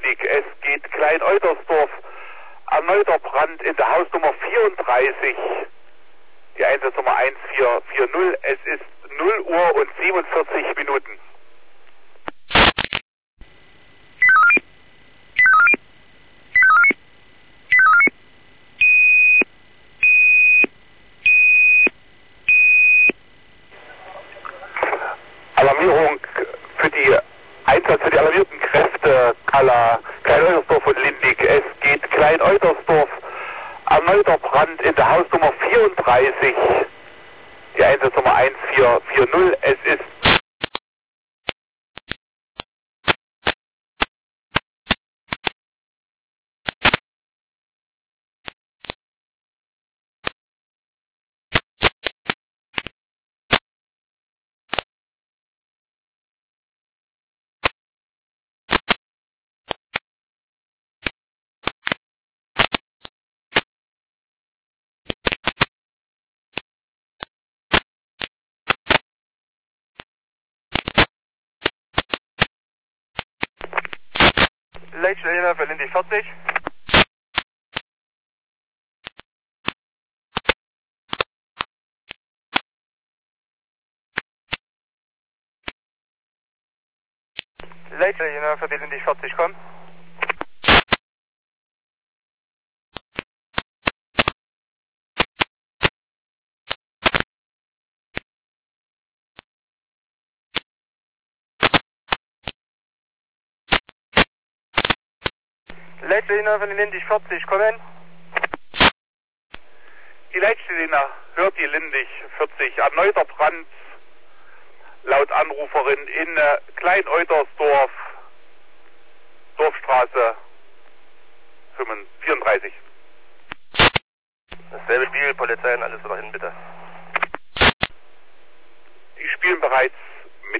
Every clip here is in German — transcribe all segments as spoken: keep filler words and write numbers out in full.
Lindig. Es geht Klein-Eutersdorf. Erneuter Brand in der Hausnummer vierunddreißig. Die Einsatznummer eins vier vier null. Es ist null Uhr und siebenundvierzig Minuten. Alarmierung für die Einsatz für die alarmierten Kräfte Kala, Klein-Eutersdorf und Lindig. Es geht Klein-Eutersdorf. Erneuter Brand in der Hausnummer vierunddreißig. Die Einsatznummer eins vier vier null. Es ist Leitstelle für Lindig vierzig. Leitstelle für die Lindig vierzig, komm. Leitstelle für die Lindig vierzig, kommen. die Leitstelle hört die Lindig vierzig. Erneuter Brand laut Anruferin in äh, Klein-Eutersdorf, Dorfstraße vierunddreißig. Dasselbe Spiel, Polizei und alles wieder hin, bitte. Die spielen bereits mit.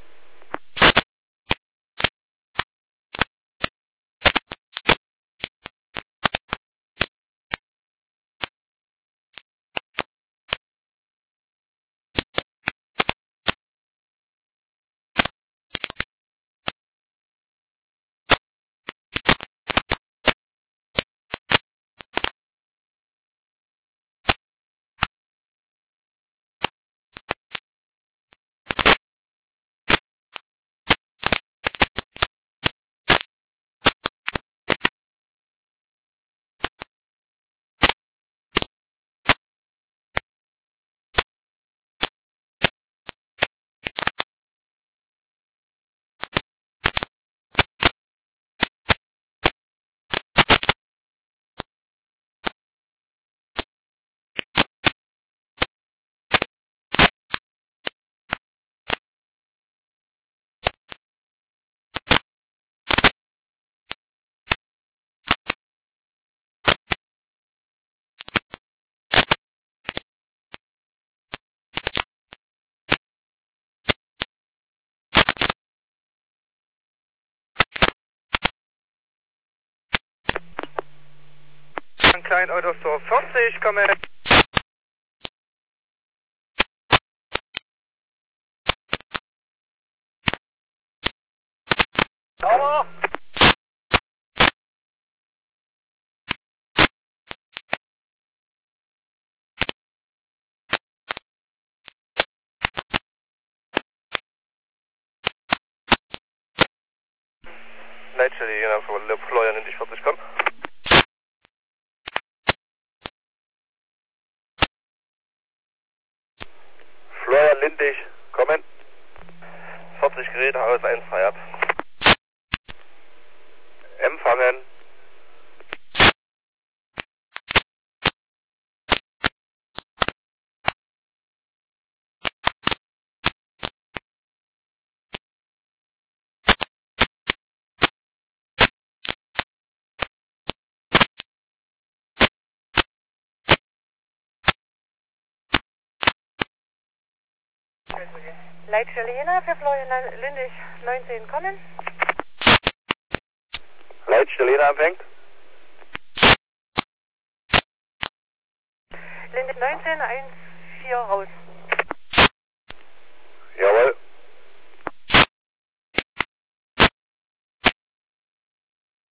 Klein-Eutersdorf vierzig, kommen. Sauber. Leitstelle, je nach Florian Lindig vierzig, komm. Florian Lindig, kommen. vierzig Geräte, Haus eins frei ab. Empfangen. Leitstelle Jena für Florian Lindig neunzehn, kommen. Leitstelle Jena empfängt. Lindig neunzehn, eins vier raus. Jawohl.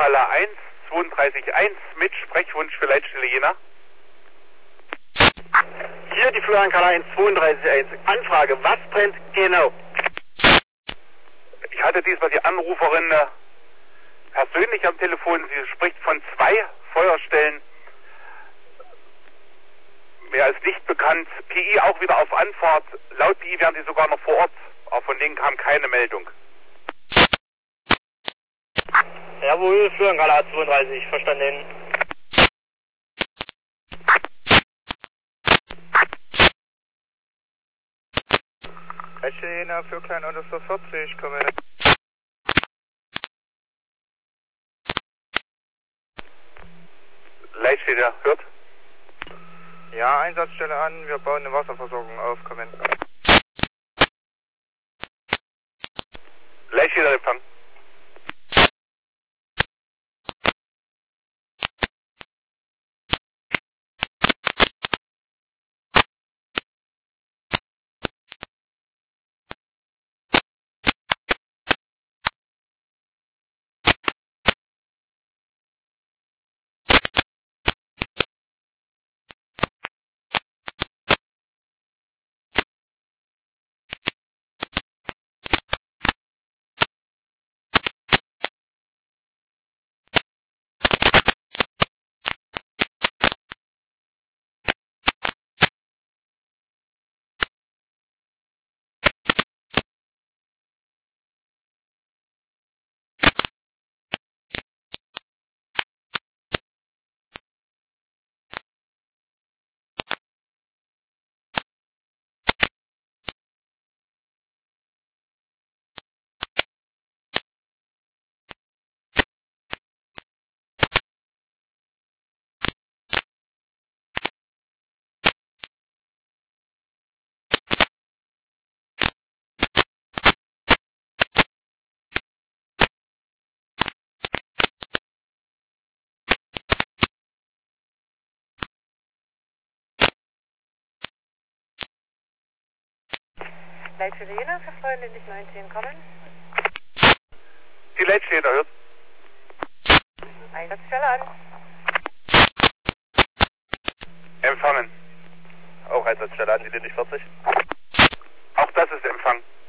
Kala eins, zweiunddreißig eins mit Sprechwunsch für Leitstelle Jena. Hier die Florian Kala eins, zweiunddreißig eins. Anfrage, was brennt genau? Ich hatte diesmal die Anruferin äh, persönlich am Telefon. Sie spricht von zwei Feuerstellen. Mehr als nicht bekannt. P I auch wieder auf Anfahrt. Laut P I wären sie sogar noch vor Ort. Aber von denen kam keine Meldung. Jawohl, Florian Kala zweiunddreißig, verstanden. Leitstelle Jena für Kleinautos vierzig, komme. Leitstelle hört. Ja, Einsatzstelle an, wir bauen eine Wasserversorgung auf, kommen. Leitstelle Empfang. Leitstelle Jena für Freundlich neunzehn kommen. Die Leitstelle hört. Einsatzstelle an. Empfangen. Auch Einsatzstelle an, die Lindig vierzig. Auch das ist Empfang.